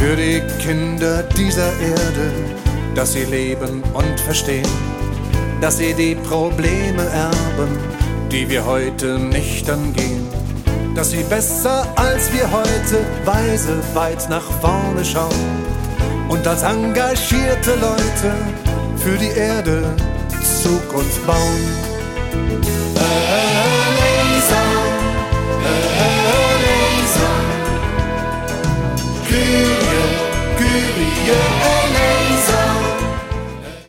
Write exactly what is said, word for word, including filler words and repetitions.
für die Kinder dieser Erde, dass sie leben und verstehen, dass sie die Probleme erben, die wir heute nicht angehen, dass sie besser als wir heute weise weit nach vorne schauen und als engagierte Leute für die Erde Zukunft bauen.